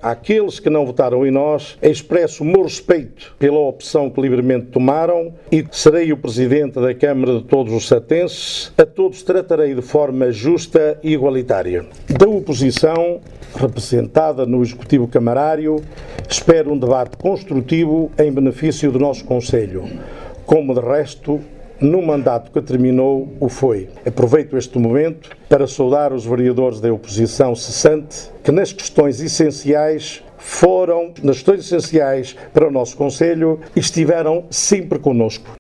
àqueles que não votaram em nós, expresso o meu respeito pela opção que livremente tomaram e serei o Presidente da Câmara de todos os satenses. A todos tratarei de forma justa e igualitária. Da oposição, representada no Executivo Camarário, espero um debate construtivo em benefício do nosso Conselho, como de resto no mandato que terminou o foi. Aproveito este momento para saudar os vereadores da oposição cessante que nas questões essenciais para o nosso Conselho e estiveram sempre connosco.